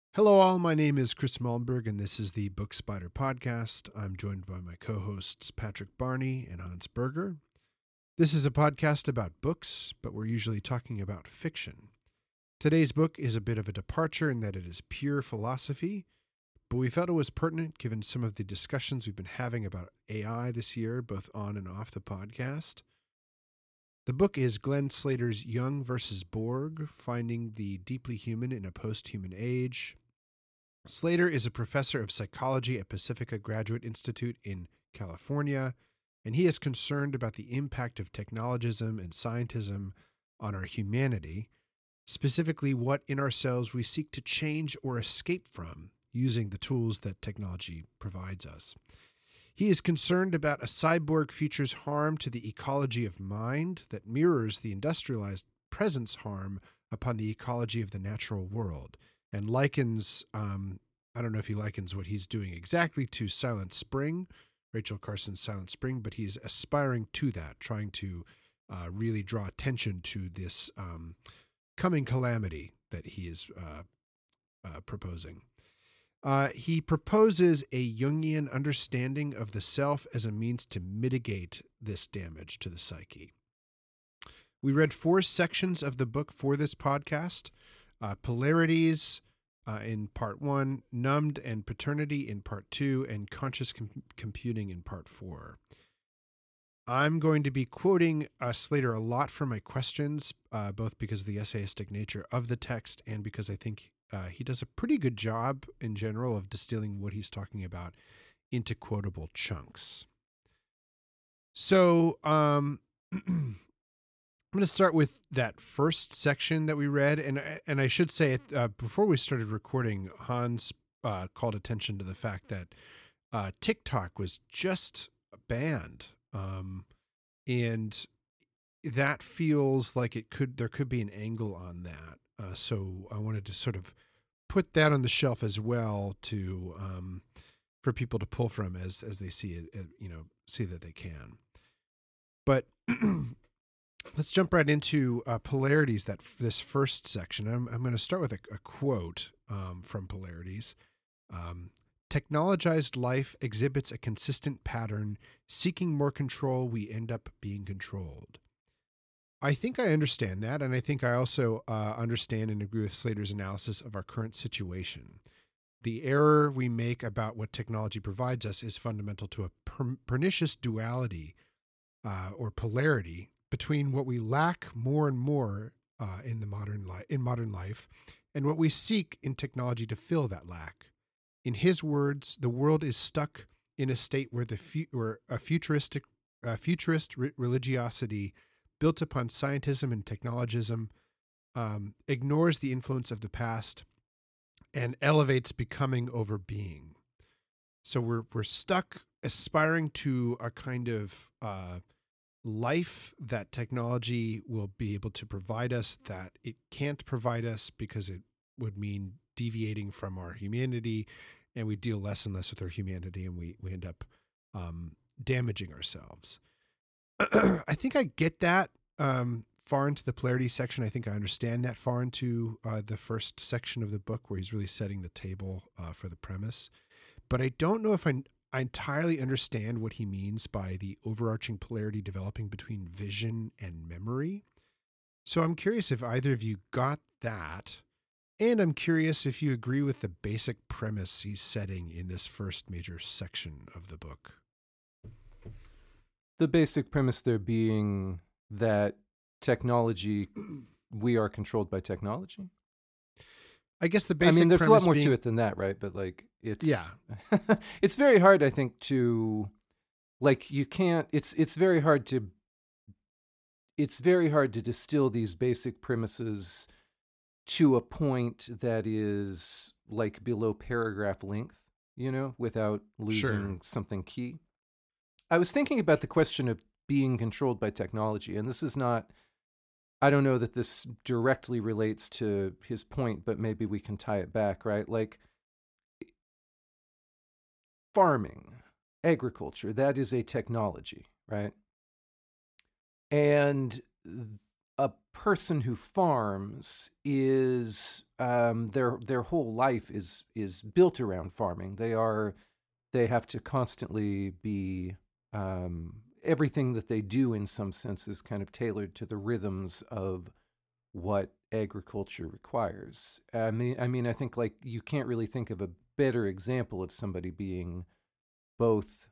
Hello, all. My name is Chris Malmberg, and this is the Book Spider podcast. I'm joined by my co hosts, Patrick Barney and Hans Berger. This is a podcast about books, but we're usually talking about fiction. Today's book is a bit of a departure in that it is pure philosophy, but we felt it was pertinent given some of the discussions we've been having about AI this year, both on and off the podcast. The book is Glenn Slater's Young versus Borg, Finding the Deeply Human in a Post-Human Age. Slater is a professor of psychology at Pacifica Graduate Institute in California, and he is concerned about the impact of technologism and scientism on our humanity, specifically what in ourselves we seek to change or escape from using the tools that technology provides us. He is concerned about a cyborg future's harm to the ecology of mind that mirrors the industrialized present's harm upon the ecology of the natural world, and likens, I don't know if he likens what he's doing exactly to Silent Spring, Rachel Carson's Silent Spring, but he's aspiring to that, trying to really draw attention to this coming calamity that he is proposing. He proposes a Jungian understanding of the self as a means to mitigate this damage to the psyche. We read 4 sections of the book for this podcast. Polarities in part 1, Numbed and Paternity in part 2, and Conscious Computing in part 4. I'm going to be quoting Slater a lot for my questions, both because of the essayistic nature of the text and because I think he does a pretty good job in general of distilling what he's talking about into quotable chunks. So, I'm going to start with that first section that we read, and I should say before we started recording, Hans called attention to the fact that TikTok was just banned, and that feels like there could be an angle on that. So I wanted to sort of put that on the shelf as well to for people to pull from as they see it, see that they can. But let's jump right into Polarities, this first section. I'm going to start with a quote from Polarities. Technologized life exhibits a consistent pattern. Seeking more control, we end up being controlled. I think I understand that, and I think I also understand and agree with Slater's analysis of our current situation. The error we make about what technology provides us is fundamental to a pernicious duality or polarity between what we lack more and more in modern life and what we seek in technology to fill that lack. In his words, the world is stuck in a state where where a futurist religiosity built upon scientism and technologism ignores the influence of the past and elevates becoming over being. So we're stuck aspiring to a kind of life that technology will be able to provide us that it can't provide us because it would mean deviating from our humanity, and we deal less and less with our humanity, and we end up damaging ourselves. I think I get that far into the polarity section. I think I understand that far into the first section of the book where he's really setting the table for the premise. But I don't know if I entirely understand what he means by the overarching polarity developing between vision and memory. So I'm curious if either of you got that, and I'm curious if you agree with the basic premise he's setting in this first major section of the book. The basic premise there being that technology, we are controlled by technology. I guess the basic there's a lot more being, to it than that, right? But it's yeah, it's very hard, I think, to you can't. It's very hard to distill these basic premises to a point that is below paragraph length, without losing something key. I was thinking about the question of being controlled by technology, and this is not. I don't know that this directly relates to his point, but maybe we can tie it back, right? Farming, agriculture, that is a technology, right? And a person who farms is their whole life is built around farming. They have to constantly be everything that they do in some sense is kind of tailored to the rhythms of what agriculture requires. I mean, I think like you can't really think of a better example of somebody being both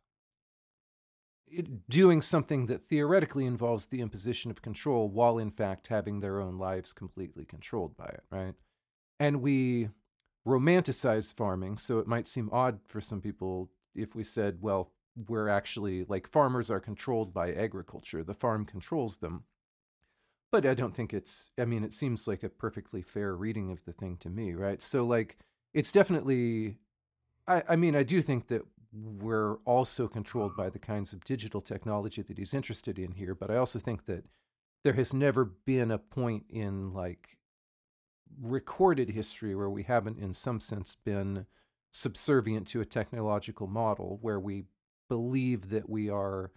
doing something that theoretically involves the imposition of control while in fact having their own lives completely controlled by it, right? And we romanticize farming, so it might seem odd for some people if we said, well, we're actually like farmers are controlled by agriculture. The farm controls them. But I don't think it seems like a perfectly fair reading of the thing to me, right? So like it's definitely I do think that we're also controlled by the kinds of digital technology that he's interested in here, but I also think that there has never been a point in like recorded history where we haven't in some sense been subservient to a technological model where we believe that we are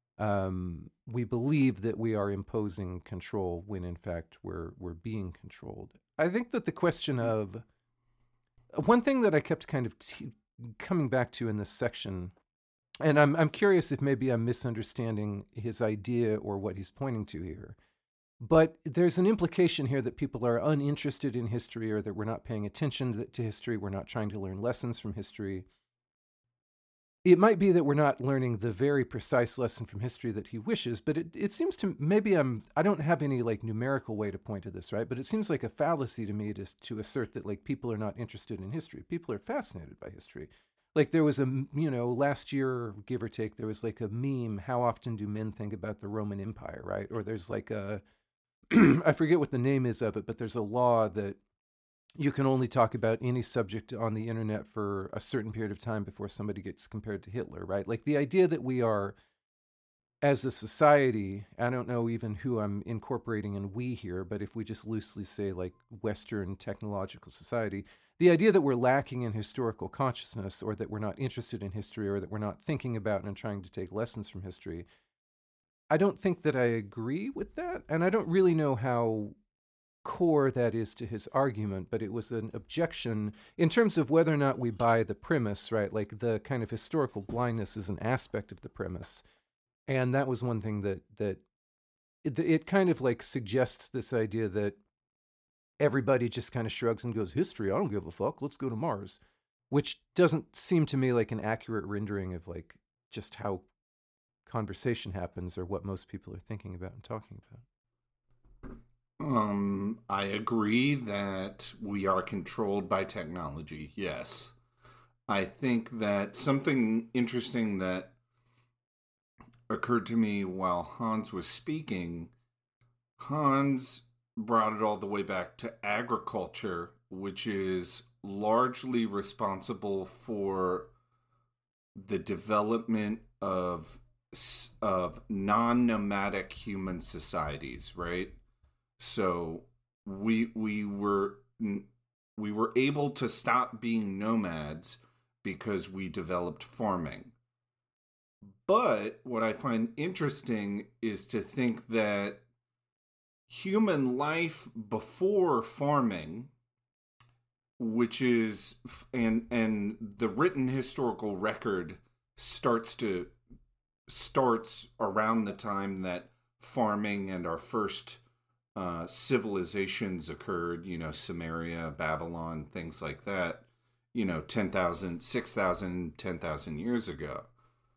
imposing control when in fact we're being controlled. I think that the question of one thing that I kept kind of coming back to in this section, and I'm curious if maybe I'm misunderstanding his idea or what he's pointing to here, but there's an implication here that people are uninterested in history or that we're not paying attention to history, we're not trying to learn lessons from history. It might be that we're not learning the very precise lesson from history that he wishes, but it seems to maybe I don't have any like numerical way to point to this, right? But it seems like a fallacy to me to assert that like people are not interested in history. People are fascinated by history. Like there was last year, give or take, there was like a meme, how often do men think about the Roman Empire, right? Or there's like I forget what the name is of it, but there's a law that you can only talk about any subject on the internet for a certain period of time before somebody gets compared to Hitler, right? Like the idea that we are, as a society, I don't know even who I'm incorporating in we here, but if we just loosely say like Western technological society, the idea that we're lacking in historical consciousness or that we're not interested in history or that we're not thinking about and trying to take lessons from history, I don't think that I agree with that. And I don't really know how core that is to his argument, but it was an objection in terms of whether or not we buy the premise, right? Like the kind of historical blindness is an aspect of the premise. And that was one thing that it kind of like suggests this idea that everybody just kind of shrugs and goes, history, I don't give a fuck, let's go to Mars, which doesn't seem to me like an accurate rendering of like just how conversation happens or what most people are thinking about and talking about. I agree that we are controlled by technology, yes. I think that something interesting that occurred to me while Hans was speaking, Hans brought it all the way back to agriculture, which is largely responsible for the development of non-nomadic human societies, right? So we were able to stop being nomads because we developed farming. But what I find interesting is to think that human life before farming, which is and the written historical record starts around the time that farming and our first civilizations occurred, Sumeria, Babylon, things like that, 10,000, 6,000, 10,000 years ago.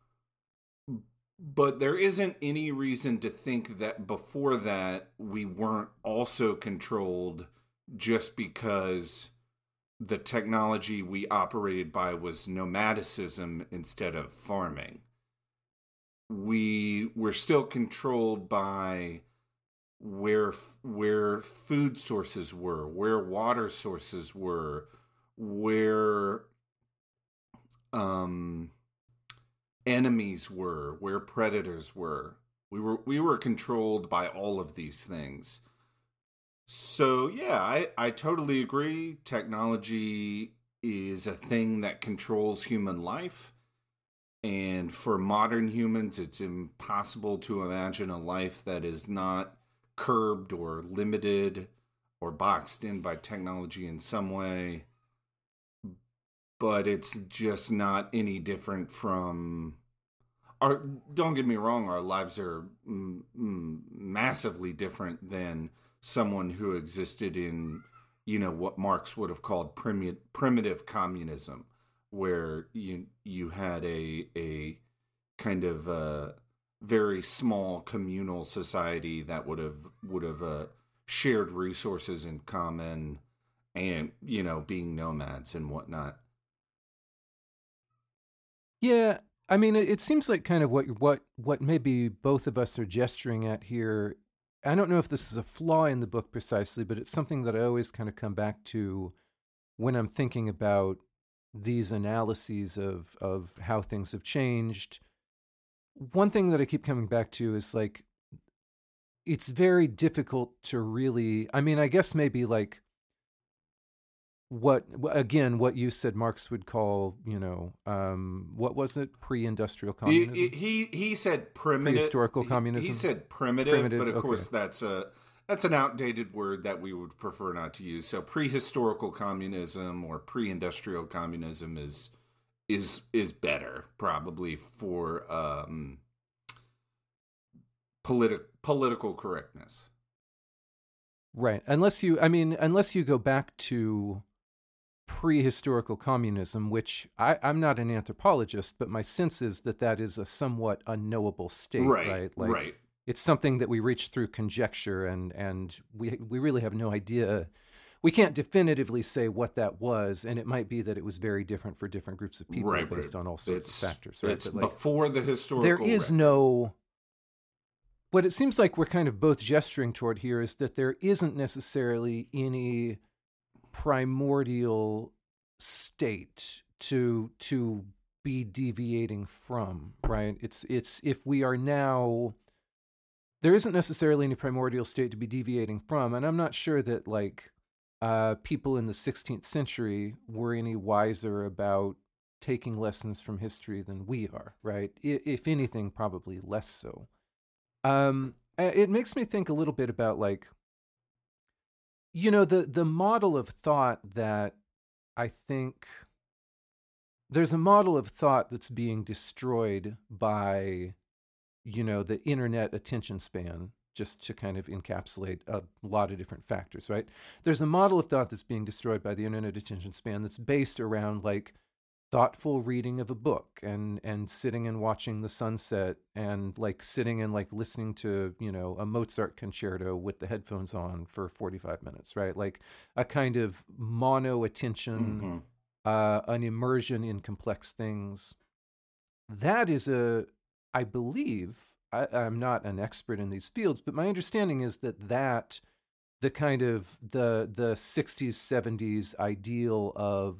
But there isn't any reason to think that before that we weren't also controlled just because the technology we operated by was nomadicism instead of farming. We were still controlled by where food sources were, where water sources were, where enemies were, where predators were. We were controlled by all of these things. So yeah, I totally agree. Technology is a thing that controls human life. And for modern humans, it's impossible to imagine a life that is not curbed or limited or boxed in by technology in some way, but it's just not any different from our. Don't get me wrong, our lives are massively different than someone who existed in, what Marx would have called primitive communism, where you had a kind of very small communal society that would have shared resources in common, and being nomads and whatnot. Yeah, I mean, it seems like kind of what maybe both of us are gesturing at here. I don't know if this is a flaw in the book precisely, but it's something that I always kind of come back to when I'm thinking about these analyses of how things have changed. One thing that I keep coming back to is like, it's very difficult to really, I mean, I guess maybe like what you said Marx would call, what was it? Pre-industrial communism? He said primitive. Prehistorical communism? He said primitive, but of course that's an outdated word that we would prefer not to use. So prehistorical communism or pre-industrial communism is better probably for political correctness. Right. Unless you go back to prehistorical communism, which I'm not an anthropologist, but my sense is that is a somewhat unknowable state, right? Like, right. It's something that we reach through conjecture, and we really have no idea. We can't definitively say what that was, and it might be that it was very different for different groups of people based on all sorts of factors. Right? It's before the historical. There is no. What it seems like we're kind of both gesturing toward here is that there isn't necessarily any primordial state to be deviating from, right? It's if we are now, there isn't necessarily any primordial state to be deviating from, and I'm not sure that like people in the 16th century were any wiser about taking lessons from history than we are, right? If anything, probably less so. It makes me think a little bit about like, the model of thought that I think there's a model of thought that's being destroyed by, the internet attention span, just to kind of encapsulate a lot of different factors, right? There's a model of thought that's being destroyed by the internet attention span that's based around like thoughtful reading of a book and sitting and watching the sunset and like sitting and like listening to, a Mozart concerto with the headphones on for 45 minutes, right? Like a kind of mono attention, an immersion in complex things. That is I believe, I'm not an expert in these fields, but my understanding is that the kind of the 60s, 70s ideal of,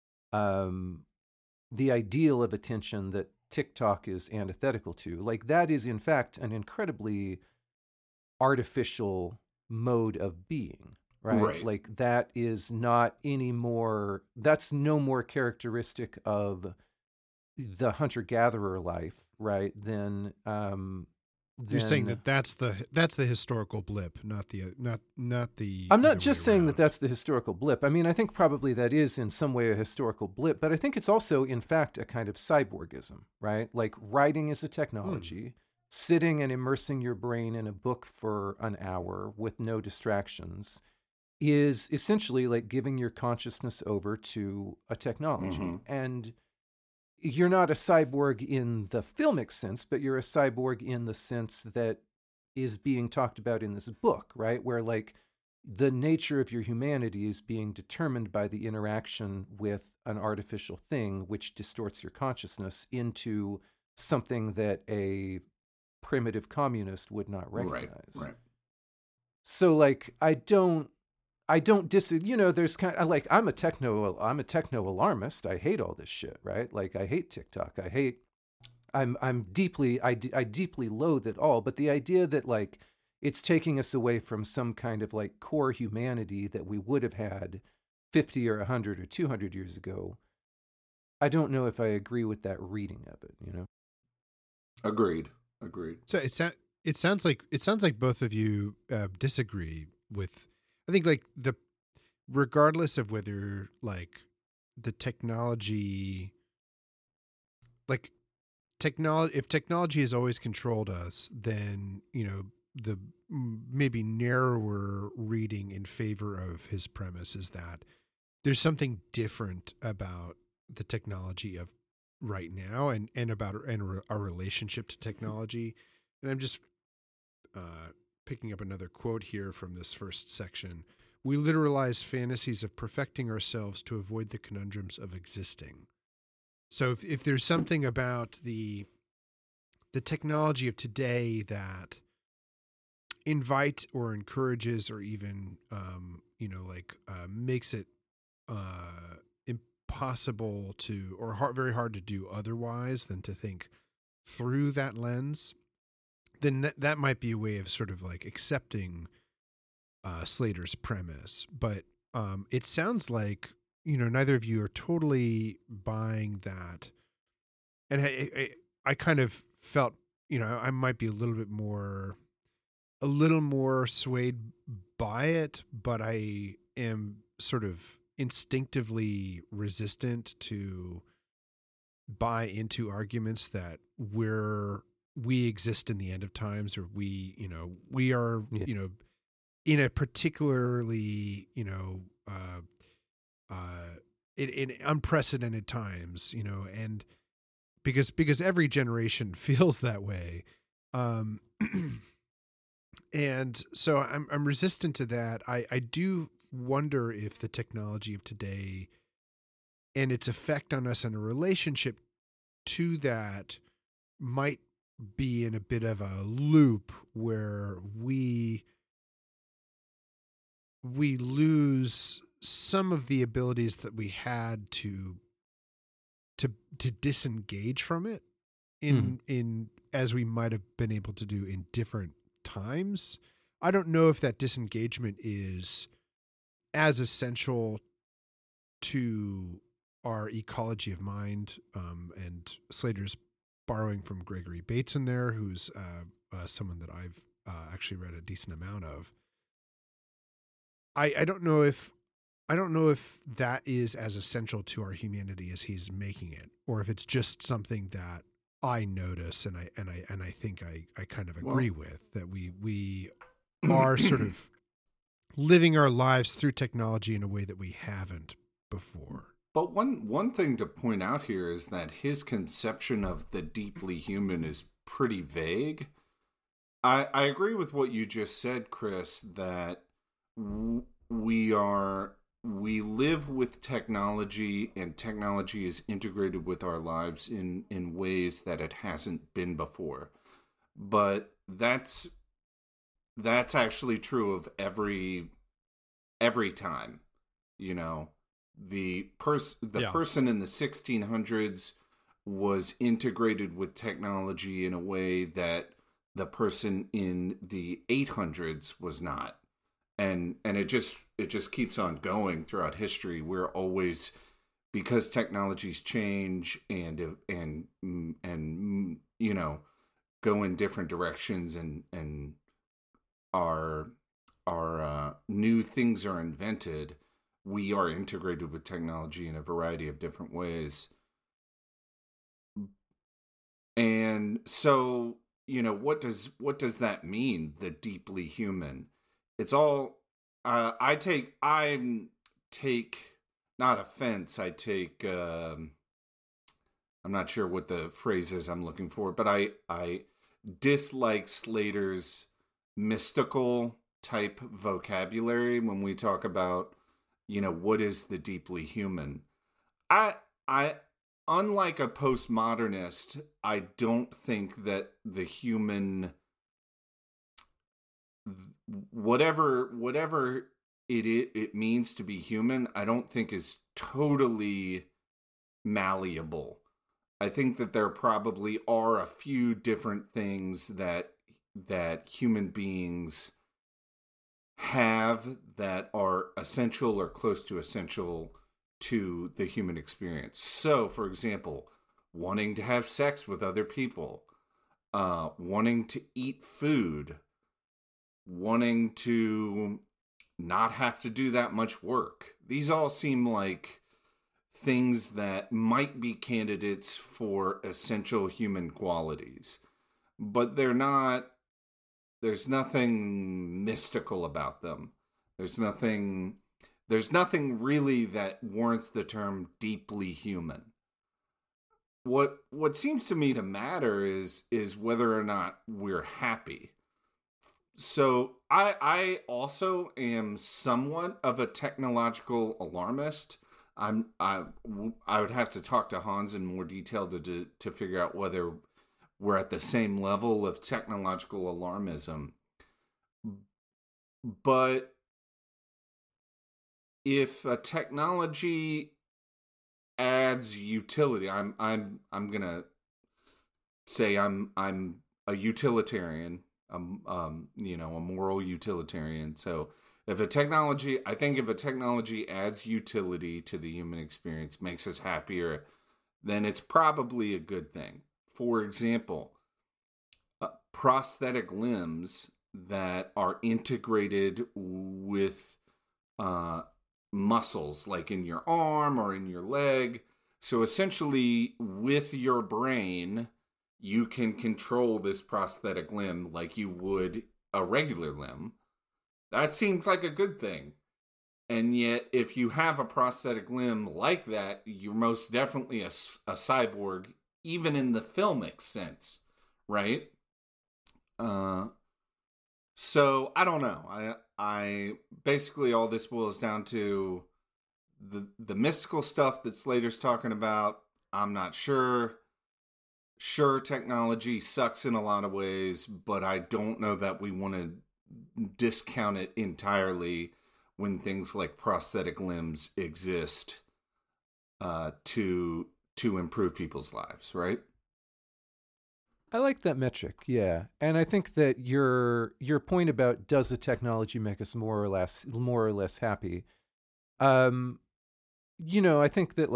the ideal of attention that TikTok is antithetical to, like that is in fact an incredibly artificial mode of being, right? Like that is not anymore, that's no more characteristic of the hunter-gatherer life, right? Than you're saying that's the historical blip, not the. I'm not just saying that that's the historical blip. I mean, I think probably that is in some way a historical blip, but I think it's also, in fact, a kind of cyborgism, right? Like writing is a technology, sitting and immersing your brain in a book for an hour with no distractions is essentially like giving your consciousness over to a technology. And you're not a cyborg in the filmic sense, but you're a cyborg in the sense that is being talked about in this book, right? Where like the nature of your humanity is being determined by the interaction with an artificial thing, which distorts your consciousness into something that a primitive communist would not recognize. Right. So like, I don't there's kind of like, I'm a techno alarmist. I hate all this shit, right? Like I hate TikTok. I deeply loathe it all. But the idea that like it's taking us away from some kind of like core humanity that we would have had 50 or 100 or 200 years ago, I don't know if I agree with that reading of it, Agreed. So it sounds like both of you disagree with. I think like regardless of whether like the technology, like if technology has always controlled us, then the maybe narrower reading in favor of his premise is that there's something different about the technology of right now and about our relationship to technology. And I'm just picking up another quote here from this first section. We literalize fantasies of perfecting ourselves to avoid the conundrums of existing. So if there's something about the technology of today that invite or encourages or even makes it impossible to or very hard to do otherwise than to think through that lens, then that might be a way of sort of like accepting Slater's premise. But it sounds like neither of you are totally buying that, and I kind of felt I might be a little more swayed by it, but I am sort of instinctively resistant to buy into arguments that we exist in the end of times, or we are in a particularly in unprecedented times, and because every generation feels that way. And so I'm resistant to that. I do wonder if the technology of today and its effect on us in a relationship to that might be in a bit of a loop where we lose some of the abilities that we had to disengage from it in as we might have been able to do in different times. I don't know if that disengagement is as essential to our ecology of mind, and Slater's borrowing from Gregory Bateson there, who's someone that I've actually read a decent amount of. I don't know if that is as essential to our humanity as he's making it, or if it's just something that I notice and I think I kind of agree with, that we are sort of living our lives through technology in a way that we haven't before. But one thing to point out here is that his conception of the deeply human is pretty vague. I agree with what you just said, Chris, that we live with technology, and technology is integrated with our lives in ways that it hasn't been before. But that's actually true of every time. The person in the 1600s was integrated with technology in a way that the person in the 800s was not. And it just keeps on going throughout history. We're always, because technologies change and go in different directions, and our new things are invented. We are integrated with technology in a variety of different ways. And so, what does that mean? The deeply human. It's all, I take not offense. I take, I'm not sure what the phrase is I'm looking for, but I dislike Slater's mystical type vocabulary when we talk about, what is the deeply human. I unlike a postmodernist, I don't think that the human, whatever it means to be human, I don't think is totally malleable. I think that there probably are a few different things that human beings have that are essential or close to essential to the human experience. So, for example, wanting to have sex with other people, wanting to eat food, wanting to not have to do that much work. These all seem like things that might be candidates for essential human qualities, but they're not. There's nothing mystical about them. There's nothing really that warrants the term deeply human. What seems to me to matter is whether or not we're happy. So I also am somewhat of a technological alarmist. I would have to talk to Hans in more detail to figure out whether we're at the same level of technological alarmism. But if a technology adds utility, I'm gonna say I'm a utilitarian, a moral utilitarian. So if a technology adds utility to the human experience, makes us happier, then it's probably a good thing. For example, prosthetic limbs that are integrated with muscles, like in your arm or in your leg. So essentially, with your brain, you can control this prosthetic limb like you would a regular limb. That seems like a good thing. And yet, if you have a prosthetic limb like that, you're most definitely a cyborg, even in the filmic sense, right? So I don't know. I basically, all this boils down to the mystical stuff that Slater's talking about. I'm not sure. Sure, technology sucks in a lot of ways, but I don't know that we want to discount it entirely when things like prosthetic limbs exist to improve people's lives, right? I like that metric, yeah. And I think that your point about does the technology make us more or less happy? I think that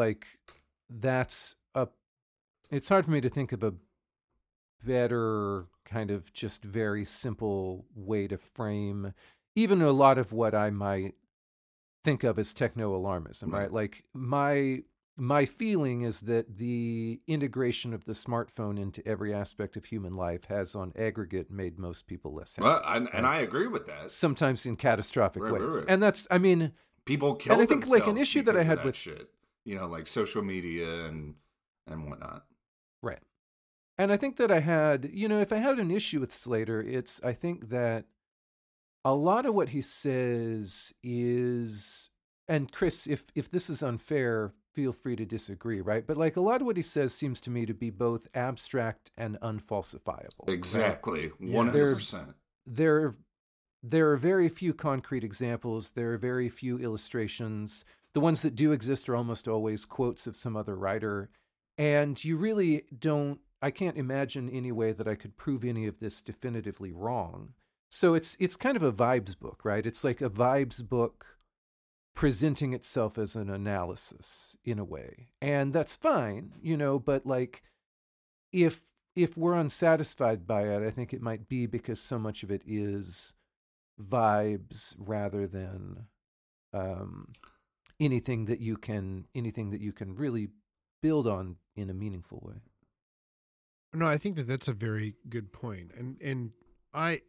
it's hard for me to think of a better kind of just very simple way to frame even a lot of what I might think of as techno-alarmism, right? Like my feeling is that the integration of the smartphone into every aspect of human life has, on aggregate, made most people less happy. Well, and I agree with that. Sometimes in catastrophic ways. Right. And that's, I mean... People kill themselves. And I think like an issue that I had with... shit. Like social media and whatnot. Right. And I think that I had, if I had an issue with Slater, I think that a lot of what he says is... And Chris, if this is unfair, feel free to disagree, right? But like a lot of what he says seems to me to be both abstract and unfalsifiable. Exactly, right? 100%. There are very few concrete examples. There are very few illustrations. The ones that do exist are almost always quotes of some other writer. And you really I can't imagine any way that I could prove any of this definitively wrong. So it's kind of a vibes book, right? It's like a vibes book presenting itself as an analysis in a way. And that's fine, but like if we're unsatisfied by it, I think it might be because so much of it is vibes rather than anything that you can really build on in a meaningful way. No, I think that's a very good point. And I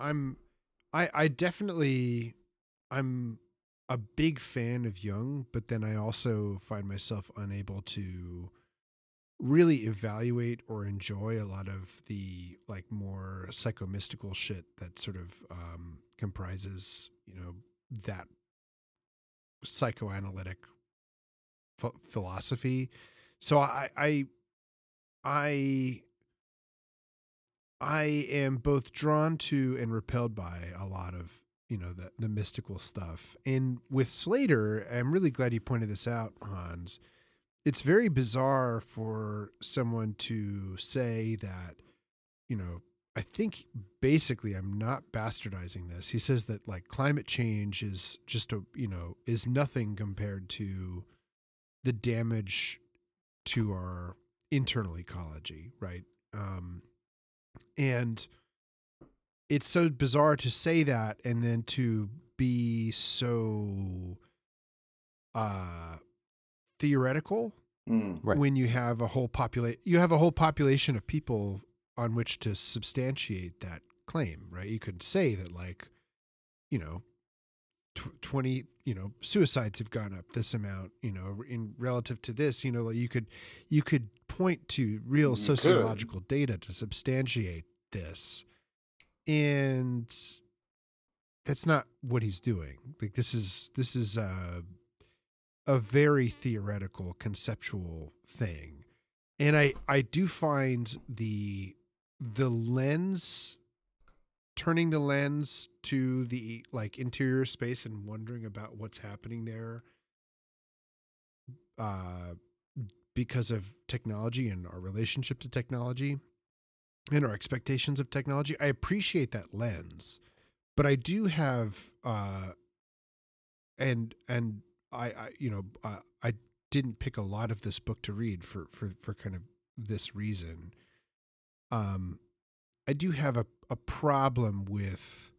definitely, I'm a big fan of Jung, but then I also find myself unable to really evaluate or enjoy a lot of the like more psychomystical shit that sort of comprises, that psychoanalytic philosophy. So I am both drawn to and repelled by a lot of, the mystical stuff. And with Slater, I'm really glad you pointed this out, Hans. It's very bizarre for someone to say that, I think basically I'm not bastardizing this. He says that like climate change is just is nothing compared to the damage to our internal ecology, right? And it's so bizarre to say that and then to be so theoretical Right. when you have a whole population of people on which to substantiate that claim, right? You could say that, like, 20, suicides have gone up this amount, in relative to this, like you could point to real sociological data to substantiate this. And that's not what he's doing. Like, this is a very theoretical, conceptual thing. And I do find the lens, turning the lens to the, like, interior space and wondering about what's happening there because of technology and our relationship to technology and our expectations of technology. I appreciate that lens, but I do have and I didn't pick a lot of this book to read for kind of this reason. I do have a problem with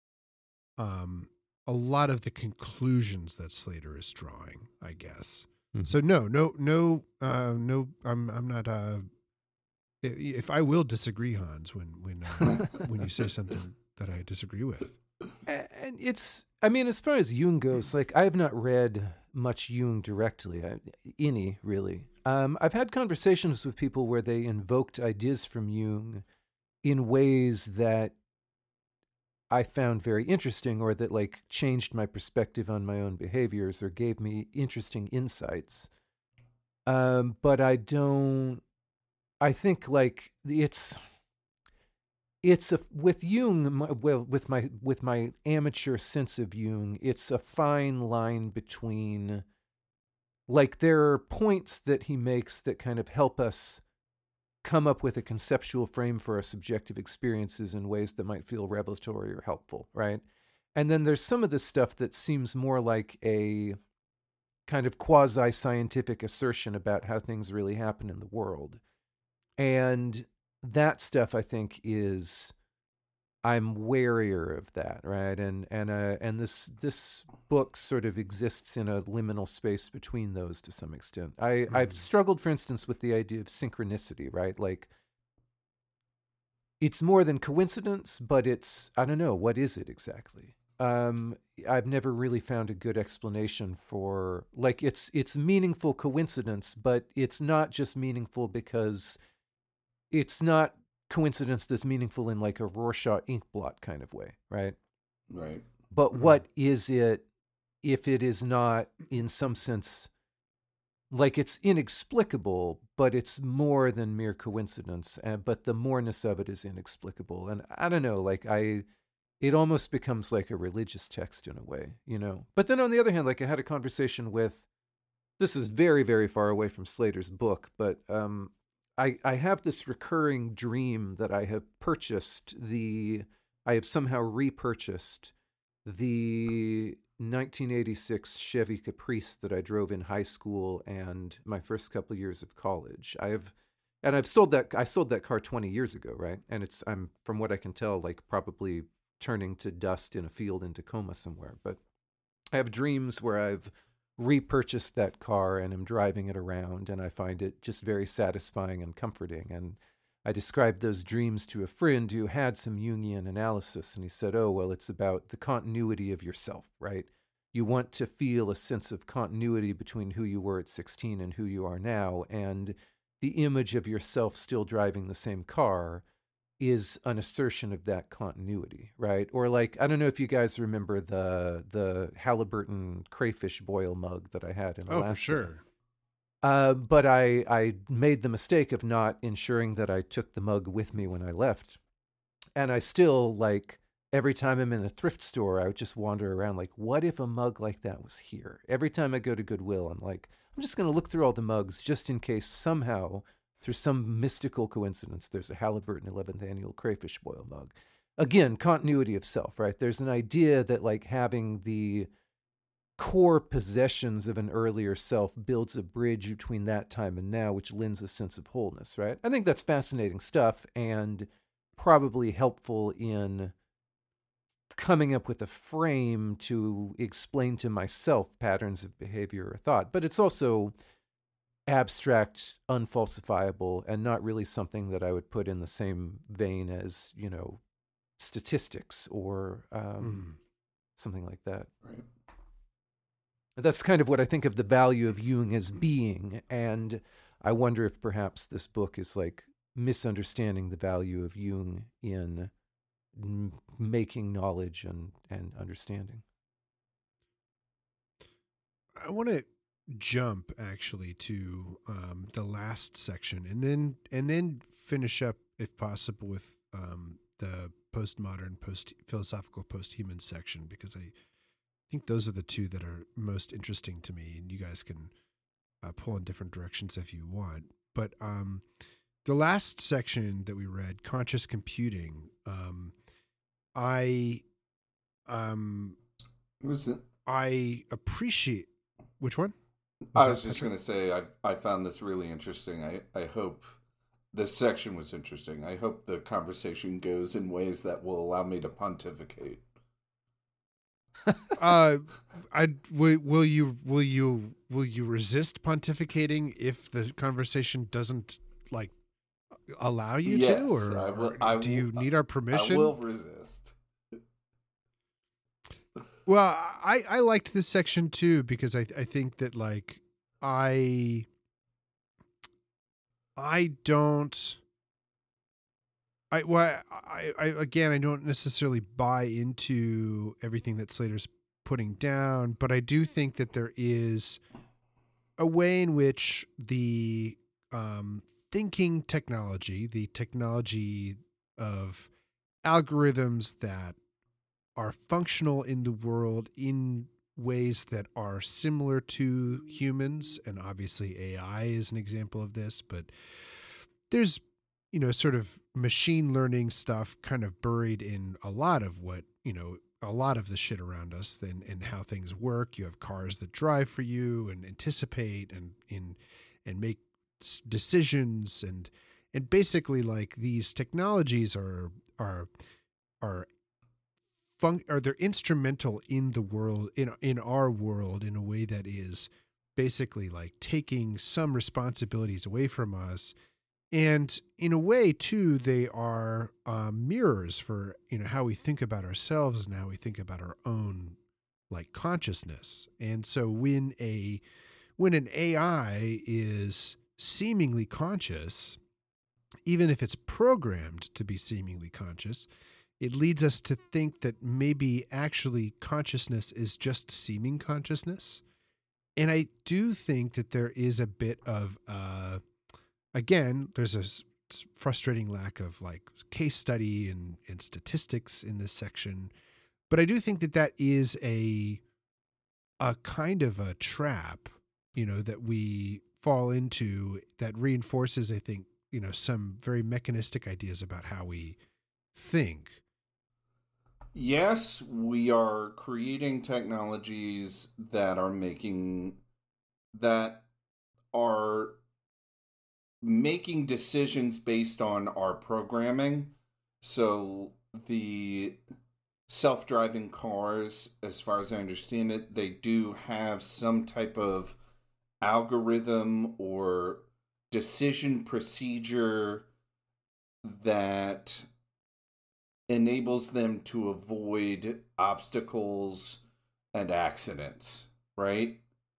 a lot of the conclusions that Slater is drawing, I guess. Mm-hmm. So no, I'm not. If I will disagree, Hans, when you say something that I disagree with. And it's, I mean, as far as Jung goes, like, I have not read much Jung directly, any really. I've had conversations with people where they invoked ideas from Jung in ways that I found very interesting, or that, like, changed my perspective on my own behaviors or gave me interesting insights. But I think, like, with Jung, well, with my amateur sense of Jung, it's a fine line between, like, there are points that he makes that kind of help us come up with a conceptual frame for our subjective experiences in ways that might feel revelatory or helpful, right? And then there's some of this stuff that seems more like a kind of quasi-scientific assertion about how things really happen in the world. And that stuff, I think, I'm warier of that, right? And this book sort of exists in a liminal space between those to some extent. I've struggled, for instance, with the idea of synchronicity, right? Like, it's more than coincidence, but it's, I don't know, what is it exactly? I've never really found a good explanation for, like, it's meaningful coincidence, but it's not just meaningful because it's not coincidence that's meaningful in, like, a Rorschach ink blot kind of way, right? Right. But what is it if it is not, in some sense, like, it's inexplicable, but it's more than mere coincidence, but the moreness of it is inexplicable. And I don't know, like, it almost becomes like a religious text in a way, But then on the other hand, like, I had a conversation with, this is very, very far away from Slater's book, but I have this recurring dream that I have somehow repurchased the 1986 Chevy Caprice that I drove in high school and my first couple of years of college. I sold that car 20 years ago, right? And I'm, from what I can tell, like, probably turning to dust in a field in Tacoma somewhere. But I have dreams where I've repurchased that car and am driving it around, and I find it just very satisfying and comforting. And I described those dreams to a friend who had some Jungian analysis, and he said, oh, well, it's about the continuity of yourself, right? You want to feel a sense of continuity between who you were at 16 and who you are now, and the image of yourself still driving the same car is an assertion of that continuity, right? Or, like, I don't know if you guys remember the Halliburton crayfish boil mug that I had in Alaska. Oh, for sure. But I made the mistake of not ensuring that I took the mug with me when I left. And I still, like, every time I'm in a thrift store, I would just wander around like, what if a mug like that was here? Every time I go to Goodwill, I'm like, I'm just going to look through all the mugs just in case somehow, through some mystical coincidence, there's a Halliburton 11th Annual Crayfish Boil mug. Again, continuity of self, right? There's an idea that, like, having the core possessions of an earlier self builds a bridge between that time and now, which lends a sense of wholeness, right? I think that's fascinating stuff. And probably helpful in coming up with a frame to explain to myself patterns of behavior or thought. But it's also abstract, unfalsifiable, and not really something that I would put in the same vein as, statistics or something like that. Right. That's kind of what I think of the value of Jung as being, and I wonder if perhaps this book is like misunderstanding the value of Jung in making knowledge and understanding. I want to jump actually to the last section, and then finish up, if possible, with the postmodern, philosophical, posthuman section, because I think those are the two that are most interesting to me, and you guys can pull in different directions if you want. But the last section that we read, conscious computing, I appreciate. Which one? I was just going to say, I found this really interesting. I hope this section was interesting. I hope the conversation goes in ways that will allow me to pontificate. Will you resist pontificating if the conversation doesn't like allow you yes, to, or do you need our permission? I will resist. Well, I liked this section too, because I think that like I don't necessarily buy into everything that Slater's putting down, but I do think that there is a way in which the thinking technology, the technology of algorithms that are functional in the world in ways that are similar to humans, and obviously AI is an example of this, but there's sort of machine learning stuff kind of buried in a lot of what, a lot of the shit around us and how things work. You have cars that drive for you and anticipate and make decisions, and basically like these technologies they're instrumental in the world, in our world, in a way that is basically like taking some responsibilities away from us. And in a way too, they are mirrors for, how we think about ourselves and how we think about our own like consciousness. And so when an AI is seemingly conscious, even if it's programmed to be seemingly conscious, it leads us to think that maybe actually consciousness is just seeming consciousness. And I do think that there is a bit of, again, there's a frustrating lack of like case study and statistics in this section. But I do think that is a kind of a trap, that we fall into, that reinforces, I think, some very mechanistic ideas about how we think. Yes, we are creating technologies that are making decisions based on our programming. So the self-driving cars, as far as I understand it, they do have some type of algorithm or decision procedure that enables them to avoid obstacles and accidents, right?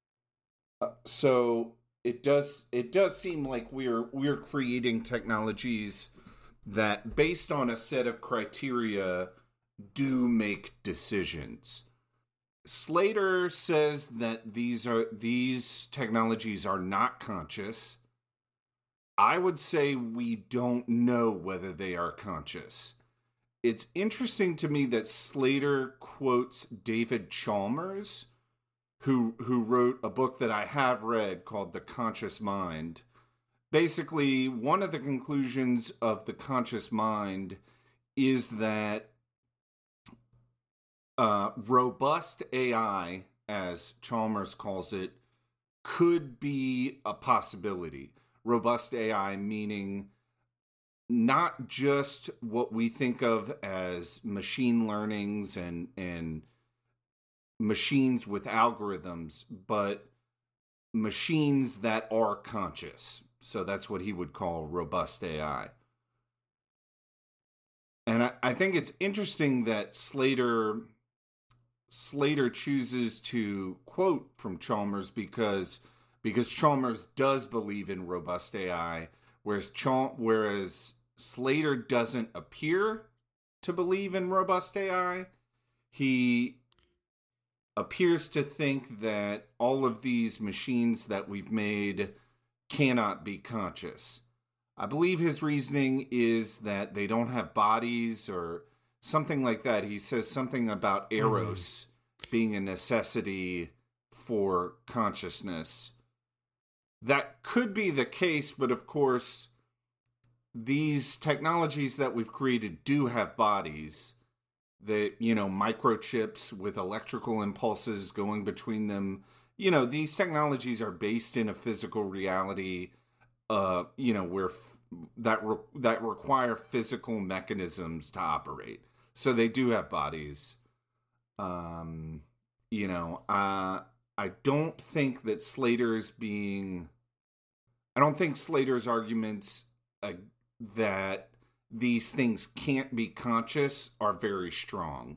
So it does seem like we're creating technologies that, based on a set of criteria, do make decisions. Slater says that these technologies are not conscious. I would say we don't know whether they are conscious. It's interesting to me that Slater quotes David Chalmers, who wrote a book that I have read called The Conscious Mind. Basically, one of the conclusions of The Conscious Mind is that robust AI, as Chalmers calls it, could be a possibility. Robust AI meaning not just what we think of as machine learnings and machines with algorithms, but machines that are conscious. So that's what he would call robust AI. And I think it's interesting that Slater chooses to quote from Chalmers because Chalmers does believe in robust AI, whereas Slater doesn't appear to believe in robust AI. He appears to think that all of these machines that we've made cannot be conscious. I believe his reasoning is that they don't have bodies or something like that. He says something about eros being a necessity for consciousness. That could be the case, but of course, these technologies that we've created do have bodies. That, microchips with electrical impulses going between them. These technologies are based in a physical reality, where that require physical mechanisms to operate. So they do have bodies. I don't think that I don't think Slater's arguments that these things can't be conscious are very strong.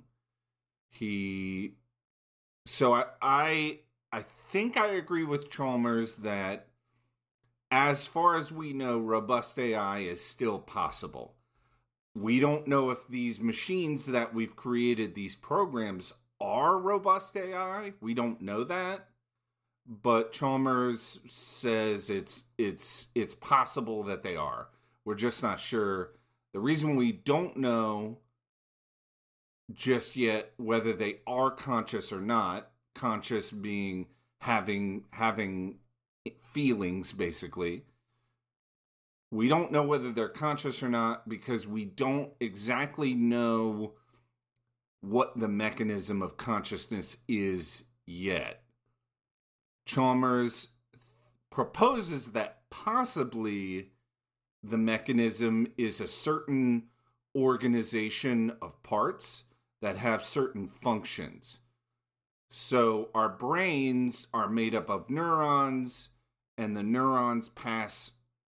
So I think I agree with Chalmers that as far as we know, robust AI is still possible. We don't know if these machines that we've created, these programs, are robust AI. We don't know that. But Chalmers says it's possible that they are. We're just not sure. The reason we don't know just yet whether they are conscious or not, conscious being having feelings, basically. We don't know whether they're conscious or not because we don't exactly know what the mechanism of consciousness is yet. Chalmers proposes that possibly the mechanism is a certain organization of parts that have certain functions. So our brains are made up of neurons, and the neurons pass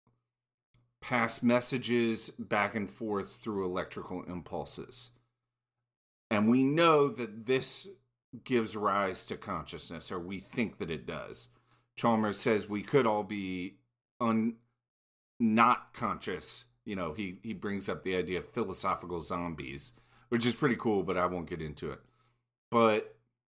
messages back and forth through electrical impulses. And we know that this gives rise to consciousness, or we think that it does. Chalmers says we could all be not conscious. He brings up the idea of philosophical zombies, which is pretty cool, but I won't get into it. But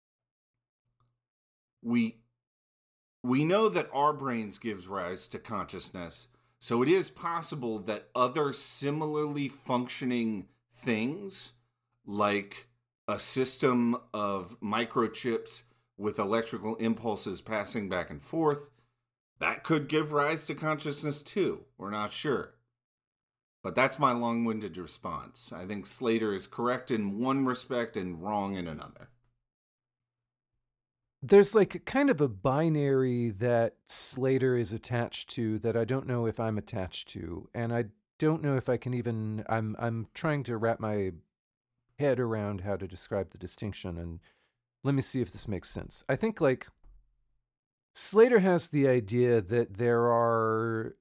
we know that our brains gives rise to consciousness. So it is possible that other similarly functioning things, like a system of microchips with electrical impulses passing back and forth, that could give rise to consciousness too. We're not sure. But that's my long-winded response. I think Slater is correct in one respect and wrong in another. There's like kind of a binary that Slater is attached to that I don't know if I'm attached to. And I don't know if I can even, I'm trying to wrap my head around how to describe the distinction. And let me see if this makes sense. I think like Slater has the idea that there are,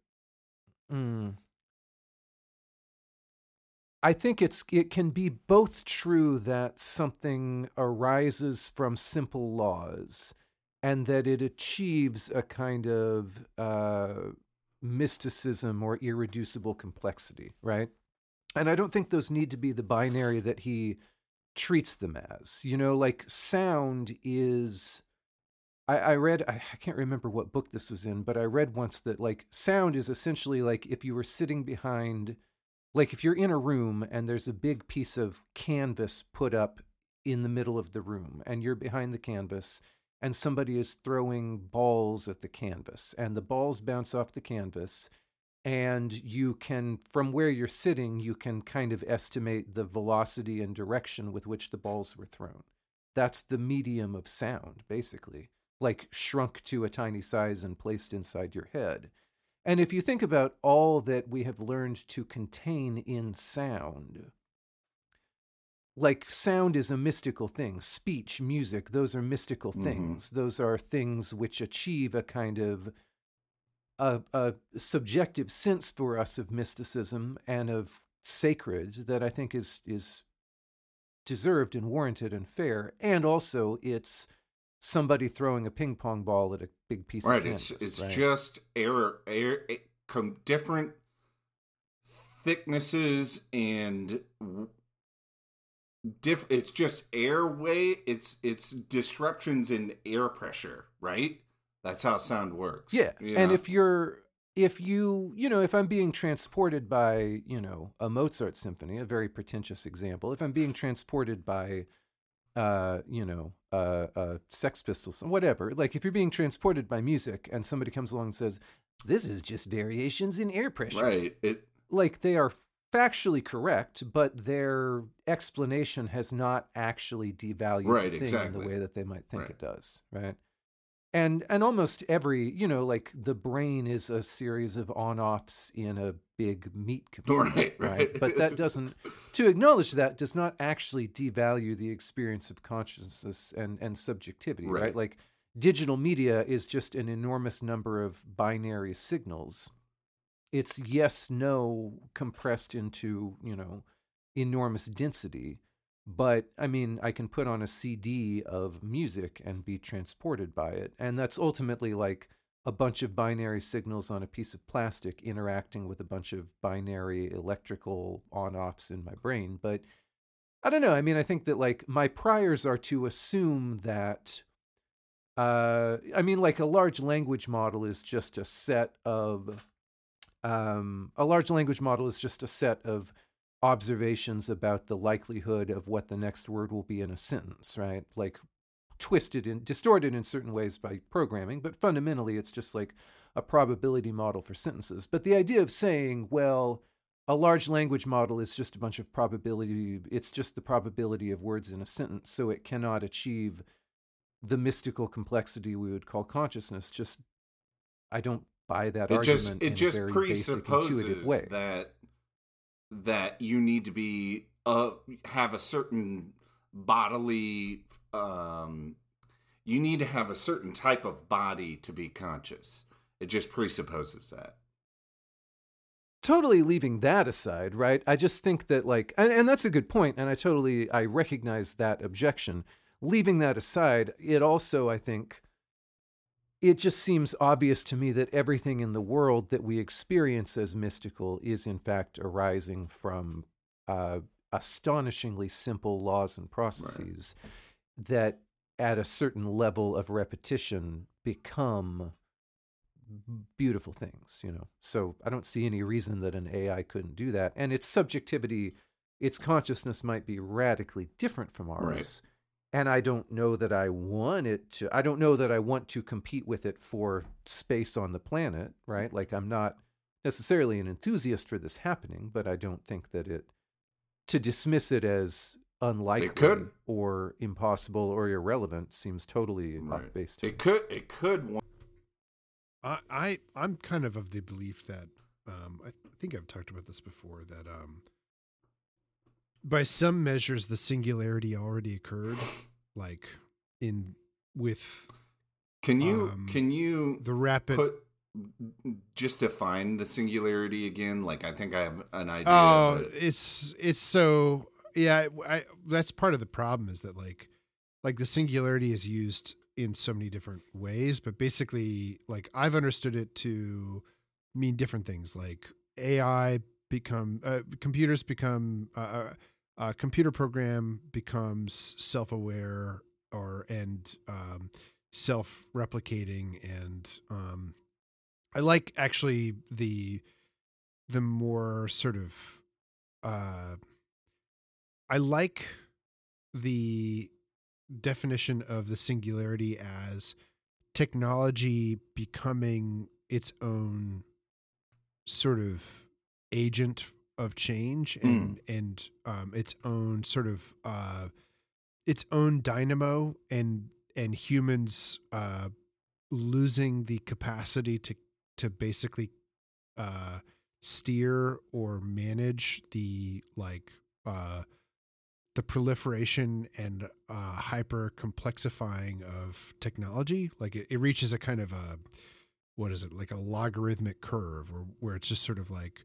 I think it can be both true that something arises from simple laws and that it achieves a kind of mysticism or irreducible complexity, right? And I don't think those need to be the binary that he treats them as. Like sound is... I read, I can't remember what book this was in, but I read once that like sound is essentially like if you were sitting behind... Like if you're in a room and there's a big piece of canvas put up in the middle of the room and you're behind the canvas and somebody is throwing balls at the canvas and the balls bounce off the canvas and you can, from where you're sitting, you can kind of estimate the velocity and direction with which the balls were thrown. That's the medium of sound, basically, like shrunk to a tiny size and placed inside your head. And if you think about all that we have learned to contain in sound, like sound is a mystical thing. Speech, music, those are mystical things. Those are things which achieve a kind of a subjective sense for us of mysticism and of sacred that I think is deserved and warranted and fair. And also it's somebody throwing a ping pong ball at a big piece of canvas. It's right? just air different thicknesses and it's just airway. It's disruptions in air pressure, right? That's how sound works. Yeah. And if I'm being transported by, a Mozart symphony, a very pretentious example, if I'm being transported by, Sex Pistols, whatever, like if you're being transported by music and somebody comes along and says, this is just variations in air pressure. Right. Like they are factually correct, but their explanation has not actually devalued the thing in the way that they might think it does. Right. And almost every, like the brain is a series of on-offs in a big meat computer, right? But that to acknowledge that does not actually devalue the experience of consciousness and subjectivity, right? Like digital media is just an enormous number of binary signals. It's yes, no compressed into, enormous density. But I mean, I can put on a CD of music and be transported by it. And that's ultimately like a bunch of binary signals on a piece of plastic interacting with a bunch of binary electrical on-offs in my brain. But I don't know. I mean, I think that like my priors are to assume that, like a large language model is just a set of, observations about the likelihood of what the next word will be in a sentence, right? Like distorted in certain ways by programming, but fundamentally it's just like a probability model for sentences. But the idea of saying, well, a large language model is just a bunch of probability, it's just the probability of words in a sentence, so it cannot achieve the mystical complexity we would call consciousness. Just, I don't buy that argument in a very basic, intuitive way. That you need to be have a certain bodily you need to have a certain type of body to be conscious. It just presupposes that. Totally leaving that aside, right? I just think that like, and that's a good point, and I recognize that objection. Leaving that aside, it also, I think, it just seems obvious to me that everything in the world that we experience as mystical is in fact arising from astonishingly simple laws and processes that at a certain level of repetition become beautiful things, So I don't see any reason that an AI couldn't do that. And its subjectivity, its consciousness might be radically different from ours. Right. And I don't know that I want to compete with it for space on the planet, right? Like I'm not necessarily an enthusiast for this happening, but I don't think that to dismiss it as unlikely or impossible or irrelevant seems totally off base to me. It could. I'm kind of the belief that I think I've talked about this before, that by some measures the singularity already occurred, like can you the rapid just define the singularity again? Like I think I have an idea. It's so that's part of the problem, is that like the singularity is used in so many different ways, but basically like I've understood it to mean different things, like computers become a computer program becomes self-aware and self-replicating, and I like actually the more sort of I like the definition of the singularity as technology becoming its own sort of agent of change and its own sort of its own dynamo, and humans losing the capacity to basically steer or manage the proliferation and hyper complexifying of technology. Like it reaches a kind of a, what is it, like a logarithmic curve, or where it's just sort of like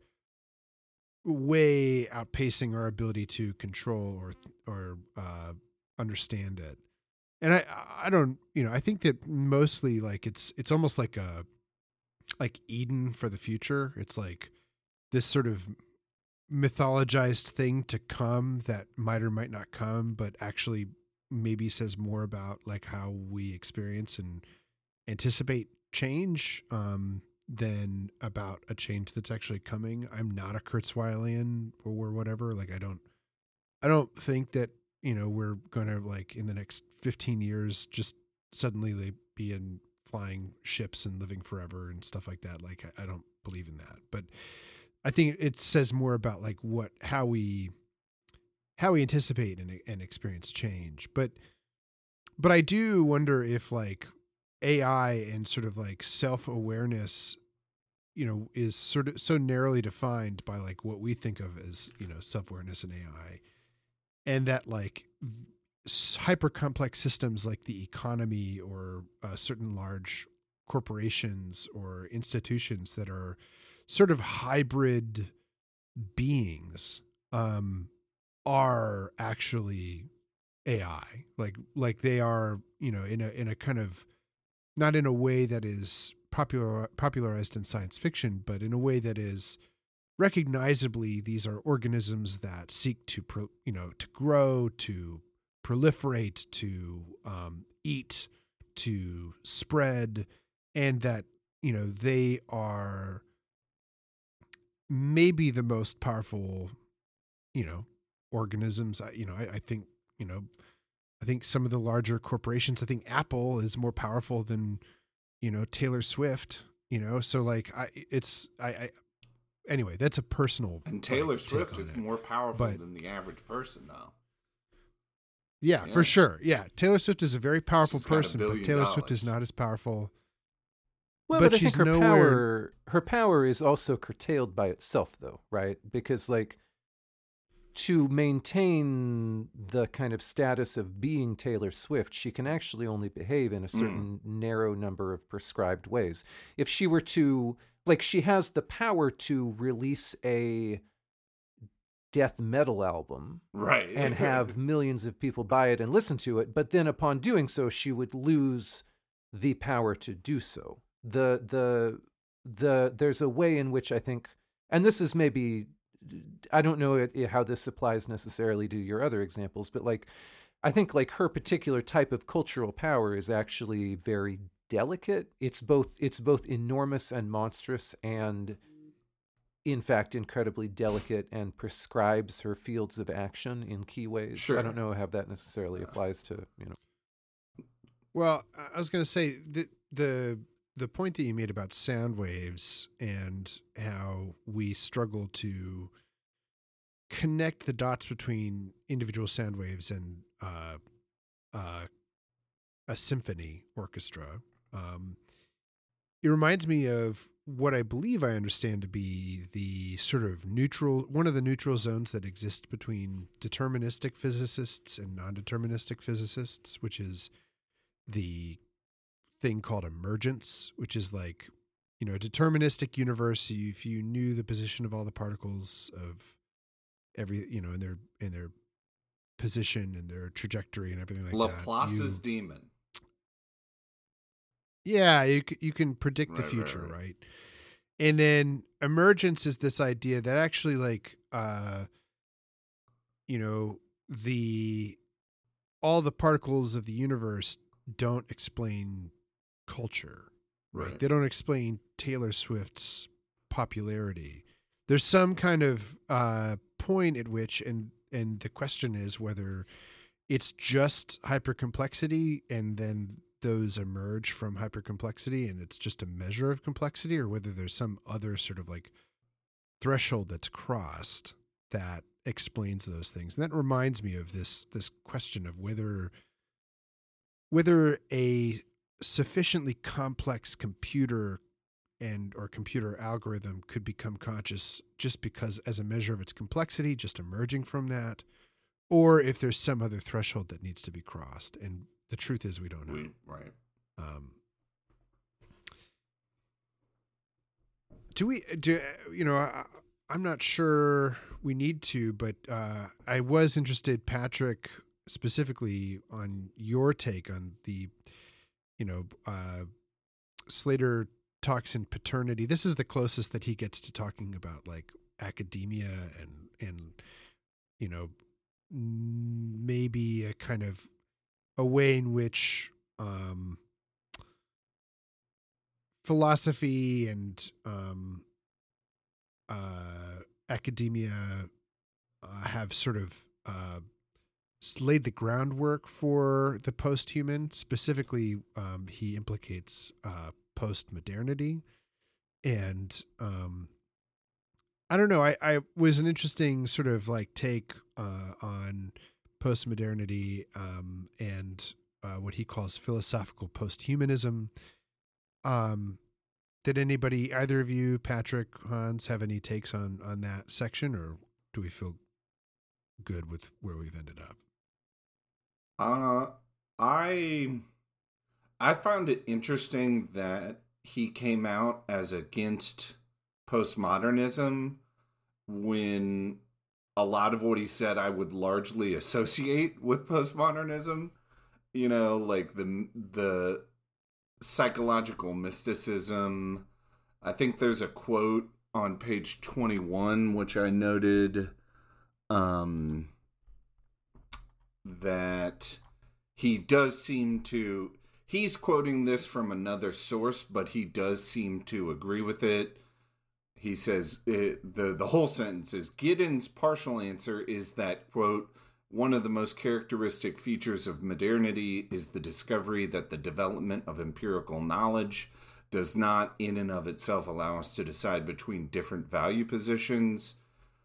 way outpacing our ability to control or understand it. And I don't, I think that mostly like it's almost like Eden for the future. It's like this sort of mythologized thing to come that might or might not come, but actually maybe says more about like how we experience and anticipate change than about a change that's actually coming. I'm not a Kurzweilian or whatever. Like I don't think that, we're going to like in the next 15 years just suddenly like, be in flying ships and living forever and stuff like that. Like I don't believe in that. But I think it says more about like how we anticipate and experience change. But I do wonder if like AI and sort of like self-awareness, is sort of so narrowly defined by like what we think of as, self-awareness and AI, and that like hyper complex systems like the economy or certain large corporations or institutions that are sort of hybrid beings are actually AI. Like they are, in a kind of, not in a way that is popularized in science fiction, but in a way that is recognizably, these are organisms that seek to grow, to proliferate, to eat, to spread, and that they are maybe the most powerful organisms. I think I think some of the larger corporations, I think Apple is more powerful than Taylor Swift. So like anyway, that's a personal. And Taylor Swift is more powerful than the average person, though. Yeah, for sure. Yeah, Taylor Swift is a very powerful person, but Taylor Swift is not as powerful. Well, but I think her power is also curtailed by itself, though, right? Because like to maintain the kind of status of being Taylor Swift, she can actually only behave in a certain narrow number of prescribed ways. If she were to, like, she has the power to release a death metal album, right, and have millions of people buy it and listen to it, but then upon doing so, she would lose the power to do so. There's a way in which I think, and this is maybe, I don't know how this applies necessarily to your other examples, but like, I think like her particular type of cultural power is actually very delicate. It's both enormous and monstrous, and in fact incredibly delicate, and prescribes her fields of action in key ways. Sure. I don't know how that necessarily applies to, Well, I was going to say the point that you made about sound waves and how we struggle to connect the dots between individual sound waves and a symphony orchestra. It reminds me of what I believe I understand to be the sort of one of the neutral zones that exist between deterministic physicists and non-deterministic physicists, which is the thing called emergence, which is like, a deterministic universe. If you knew the position of all the particles of every, in their position and their trajectory and everything like Laplace's demon. Yeah, you can predict the future, right? And then emergence is this idea that actually, like, all the particles of the universe don't explain culture, right? They don't explain Taylor Swift's popularity. There's some kind of point at which, and the question is whether it's just hypercomplexity, and then those emerge from hypercomplexity and it's just a measure of complexity, or whether there's some other sort of like threshold that's crossed that explains those things. And that reminds me of this question of whether a sufficiently complex computer or computer algorithm could become conscious just because as a measure of its complexity, just emerging from that, or if there's some other threshold that needs to be crossed. And the truth is we don't know. Right. I'm not sure we need to, but I was interested, Patrick, specifically on your take on the, Slater talks in Paternity. This is the closest that he gets to talking about like academia and maybe a kind of a way in which philosophy and academia have sort of laid the groundwork for the post-human. Specifically, he implicates post-modernity. And I don't know, I was an interesting sort of like take on post-modernity and what he calls philosophical post-humanism. Did anybody, either of you, Patrick, Hans, have any takes on that section, or do we feel good with where we've ended up? I found it interesting that he came out as against postmodernism when a lot of what he said I would largely associate with postmodernism. Like the psychological mysticism. I think there's a quote on page 21 which I noted that he does seem to, he's quoting this from another source, but he does seem to agree with it. He says the whole sentence is, Giddens' partial answer is that, quote, one of the most characteristic features of modernity is the discovery that the development of empirical knowledge does not in and of itself allow us to decide between different value positions.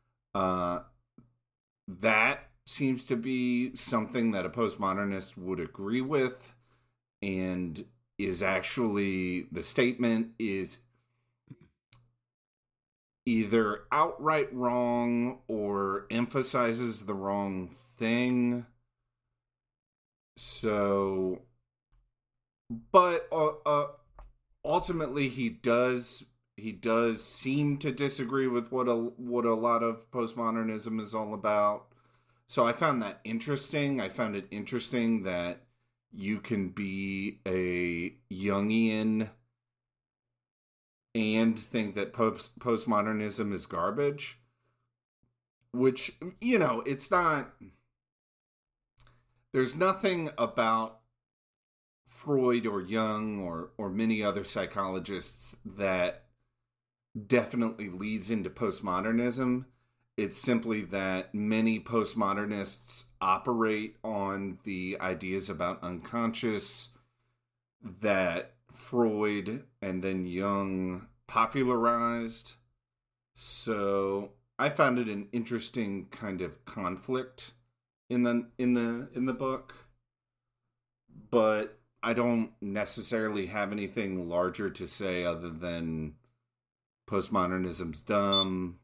That seems to be something that a postmodernist would agree with, and is actually, the statement is either outright wrong or emphasizes the wrong thing. So, but ultimately he does seem to disagree with what a lot of postmodernism is all about. So I found that interesting. I found it interesting that you can be a Jungian and think that postmodernism is garbage, which, it's not, there's nothing about Freud or Jung or many other psychologists that definitely leads into postmodernism. It's simply that many postmodernists operate on the ideas about unconscious that Freud and then Jung popularized. So I found it an interesting kind of conflict in the book, but I don't necessarily have anything larger to say other than postmodernism's dumb.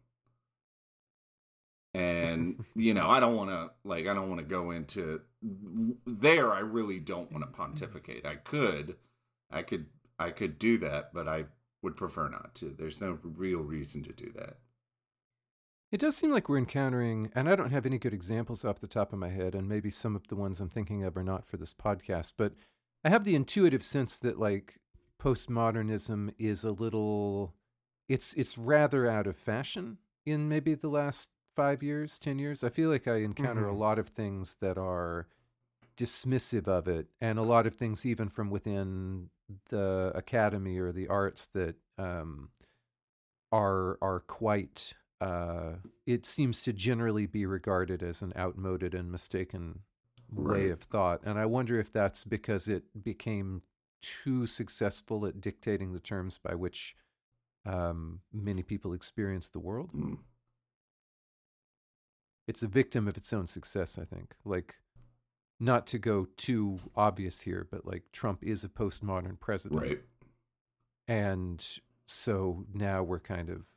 And, I don't want to go into there. I really don't want to pontificate. I could do that, but I would prefer not to. There's no real reason to do that. It does seem like we're encountering, and I don't have any good examples off the top of my head, and maybe some of the ones I'm thinking of are not for this podcast, but I have the intuitive sense that like postmodernism is a little, it's rather out of fashion in maybe the last 5 years, 10 years. I feel like I encounter a lot of things that are dismissive of it, and a lot of things even from within the academy or the arts that are quite, it seems to generally be regarded as an outmoded and mistaken way of thought. And I wonder if that's because it became too successful at dictating the terms by which many people experience the world. It's a victim of its own success, I think. Like, not to go too obvious here, but like Trump is a postmodern president. Right. And So now we're kind of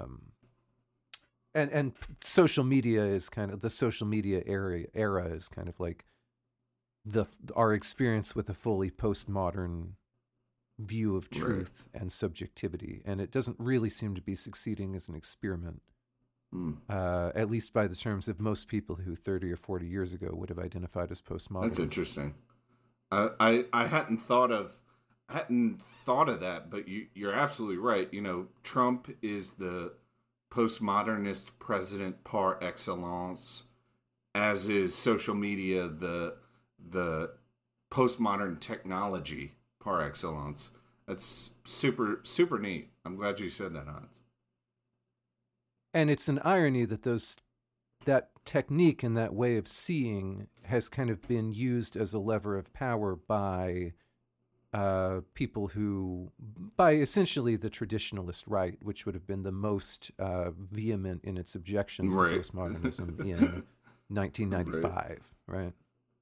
and social media is kind of the social media era is kind of like our experience with a fully postmodern view of truth and subjectivity, and it doesn't really seem to be succeeding as an experiment, at least by the terms of most people who 30 or 40 years ago would have identified as postmodern. That's interesting. I hadn't thought of that, but you're absolutely right. You know, Trump is the postmodernist president par excellence, as is social media the postmodern technology par excellence. That's super, super neat. I'm glad you said that, Hans. And it's an irony that that technique and that way of seeing has kind of been used as a lever of power by people by essentially the traditionalist right, which would have been the most vehement in its objections to postmodernism in 1995, right?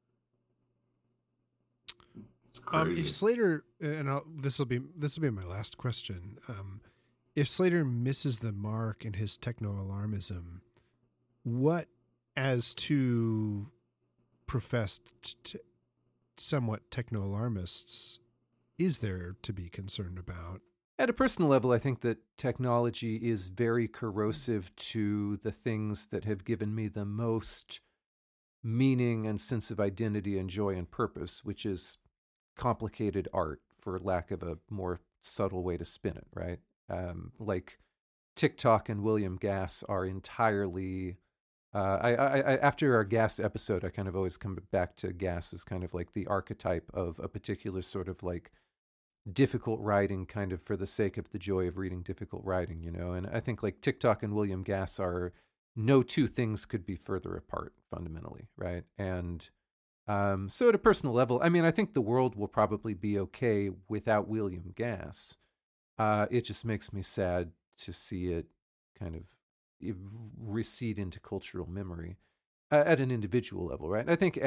If Slater, and this will be my last question. If Slater misses the mark in his techno-alarmism, what, as two professed somewhat techno-alarmists, is there to be concerned about? At a personal level, I think that technology is very corrosive to the things that have given me the most meaning and sense of identity and joy and purpose, which is complicated art, for lack of a more subtle way to spin it, right? Like TikTok and William Gass are entirely... I after our Gass episode, I kind of always come back to Gass as kind of like the archetype of a particular sort of like difficult writing, kind of for the sake of the joy of reading difficult writing, you know? And I think like TikTok and William Gass are... no two things could be further apart fundamentally, right? And so at a personal level, I mean, I think the world will probably be okay without William Gass. It just makes me sad to see it kind of recede into cultural memory at an individual level, right? I think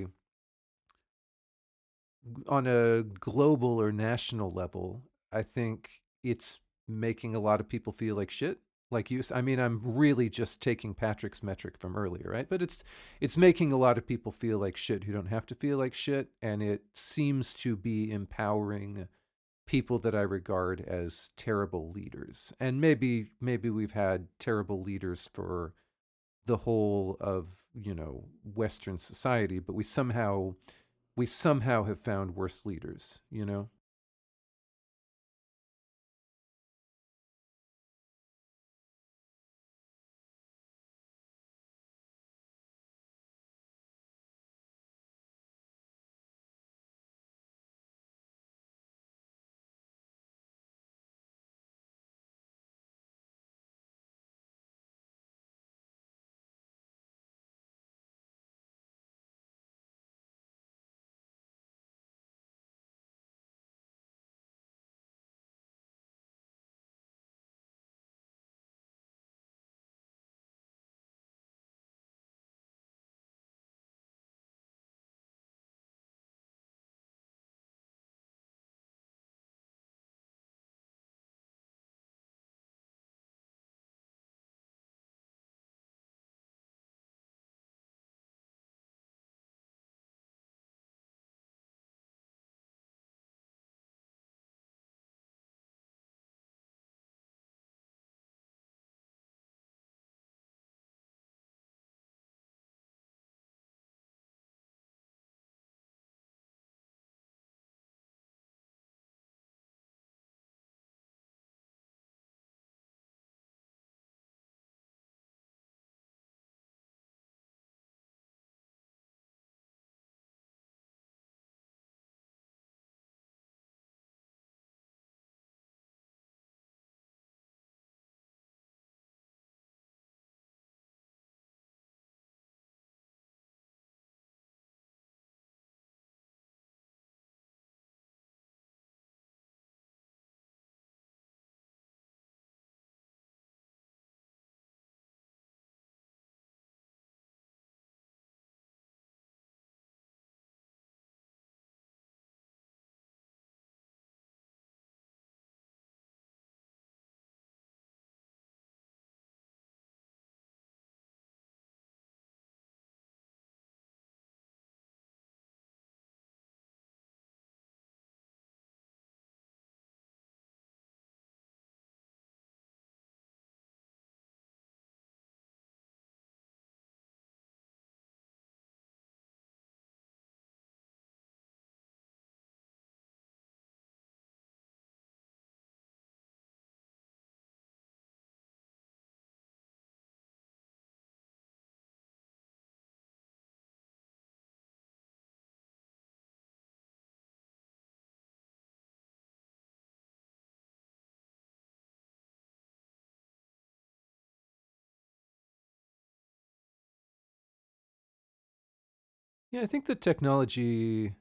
on a global or national level, I think it's making a lot of people feel like shit. Like you, I mean, I'm really just taking Patrick's metric from earlier, right? But it's making a lot of people feel like shit who don't have to feel like shit, and it seems to be empowering people that I regard as terrible leaders. And maybe we've had terrible leaders for the whole of, you know, Western society, but we somehow have found worse leaders, you know? Yeah, I think that technology,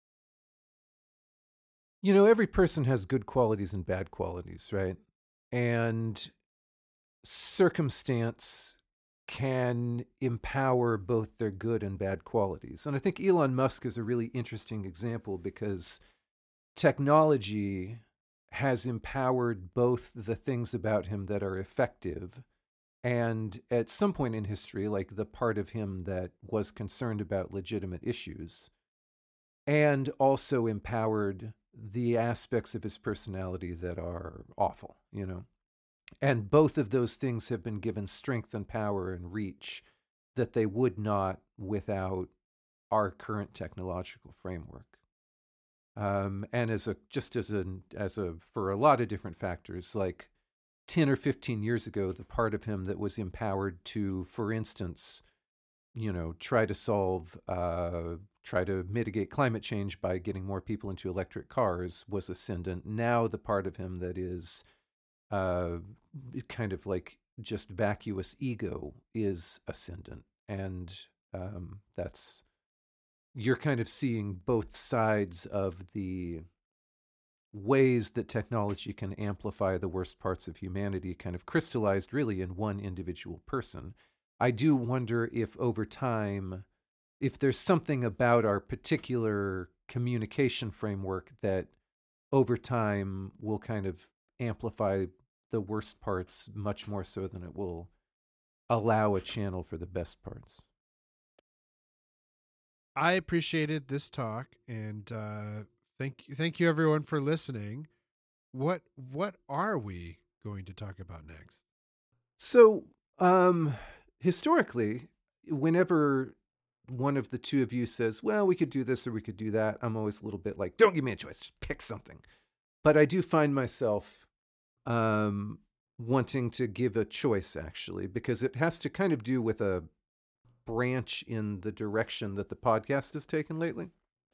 every person has good qualities and bad qualities, right? And circumstance can empower both their good and bad qualities. And I think Elon Musk is a really interesting example because technology has empowered both the things about him that are effective and at some point in history, like the part of him that was concerned about legitimate issues, and also empowered the aspects of his personality that are awful, And both of those things have been given strength and power and reach that they would not without our current technological framework. And for a lot of different factors, like 10 or 15 years ago, the part of him that was empowered to, for instance, try to mitigate climate change by getting more people into electric cars was ascendant. Now the part of him that is kind of like just vacuous ego is ascendant. And you're kind of seeing both sides of the ways that technology can amplify the worst parts of humanity kind of crystallized really in one individual person. I do wonder if over time, if there's something about our particular communication framework that over time will kind of amplify the worst parts much more so than it will allow a channel for the best parts. I appreciated this talk, and thank you everyone for listening. What are we going to talk about next? So, historically, whenever one of the two of you says, well, we could do this or we could do that, I'm always a little bit like, don't give me a choice, just pick something. But I do find myself wanting to give a choice, actually, because it has to kind of do with a branch in the direction that the podcast has taken lately.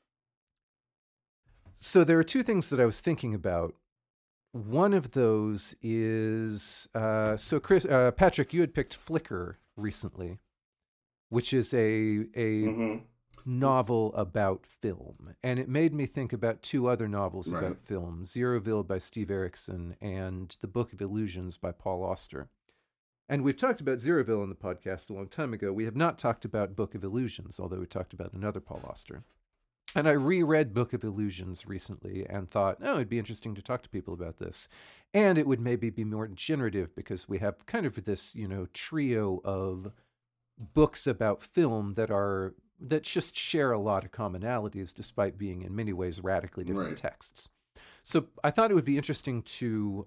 So there are two things that I was thinking about. One of those is, Chris, Patrick, you had picked Flicker recently, which is a novel about film. And it made me think about two other novels about film, Zeroville by Steve Erickson and The Book of Illusions by Paul Auster. And we've talked about Zeroville on the podcast a long time ago. We have not talked about Book of Illusions, although we talked about another Paul Auster. And I reread Book of Illusions recently and thought, it'd be interesting to talk to people about this. And it would maybe be more generative because we have kind of this, trio of books about film that just share a lot of commonalities despite being in many ways radically different texts. So I thought it would be interesting to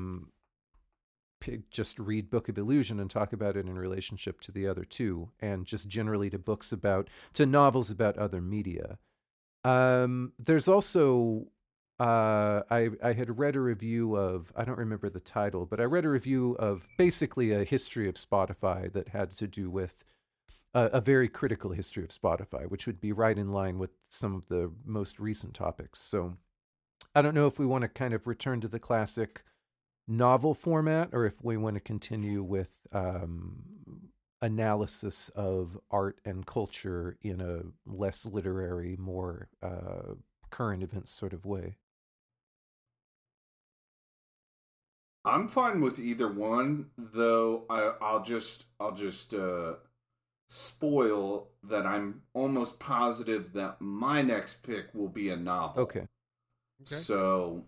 just read Book of Illusion and talk about it in relationship to the other two, and just generally to novels about other media. There's also, I had read a review of, I don't remember the title, but I read a review of basically a history of Spotify that had to do with a very critical history of Spotify, which would be right in line with some of the most recent topics. So I don't know if we want to kind of return to the classic novel format, or if we want to continue with analysis of art and culture in a less literary, more current events sort of way. I'm fine with either one, though. I'll just spoil that I'm almost positive that my next pick will be a novel. Okay. So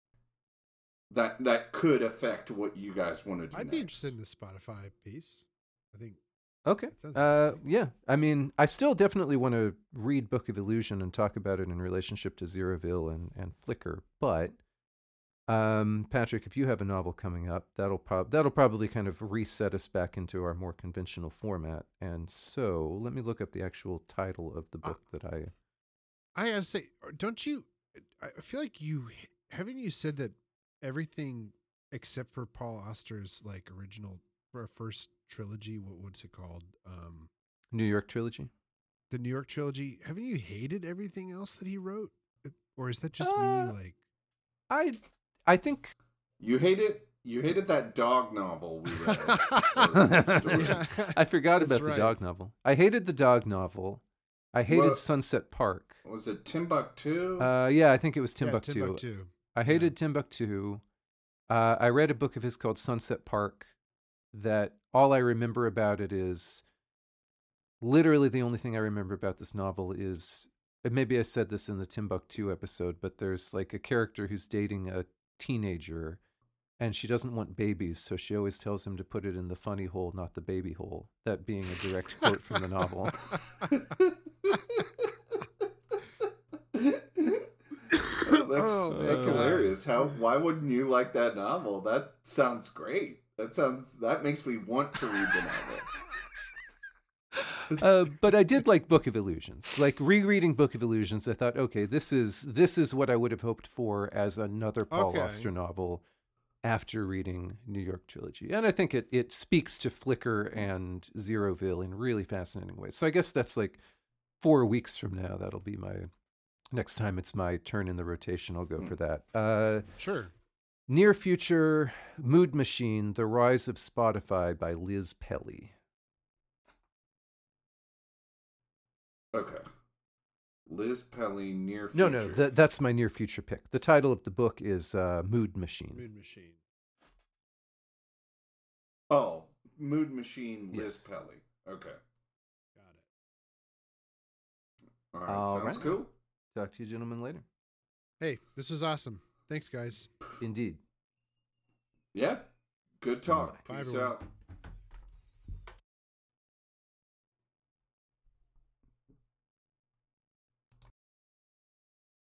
that could affect what you guys want to do. I'd be interested in the Spotify piece. I think. Okay. Yeah. I mean, I still definitely want to read Book of Illusion and talk about it in relationship to Zeroville and Flicker. But Patrick, if you have a novel coming up, that'll probably kind of reset us back into our more conventional format. And so, let me look up the actual title of the book that I gotta say, don't you? I feel like haven't you said that everything except for Paul Auster's like original or first trilogy, what's it called? New York Trilogy. The New York Trilogy. Haven't you hated everything else that he wrote, or is that just me? Like, I think you hated that dog novel we read. I forgot about the dog novel. I hated the dog novel. I hated Sunset Park. Was it Timbuktu? Yeah, I think it was Timbuktu. Yeah, Timbuktu. I hated Timbuktu. I read a book of his called Sunset Park that all I remember about it is literally the only thing I remember about this novel is, maybe I said this in the Timbuktu episode, but there's like a character who's dating a teenager and she doesn't want babies, so she always tells him to put it in the funny hole, not the baby hole. That being a direct quote from the novel. That's hilarious. Why wouldn't you like that novel? That sounds great. That makes me want to read the novel. But I did like Book of Illusions. Like rereading Book of Illusions, I thought, okay, this is what I would have hoped for as another Paul Auster novel after reading New York Trilogy. And I think it speaks to Flicker and Zeroville in really fascinating ways. So I guess that's like 4 weeks from now. That'll be my next time it's my turn in the rotation. I'll go for that. Sure. Near future, Mood Machine, The Rise of Spotify by Liz Pelly. Okay. Liz Pelly, Near Future. No, that's my near future pick. The title of the book is Mood Machine. Mood Machine. Oh, Mood Machine, Liz Yes. Pelly. Okay. Got it. All right, sounds cool. Talk to you gentlemen later. Hey, this was awesome. Thanks, guys. Indeed. Yeah. Good talk. Bye, Peace everyone. out.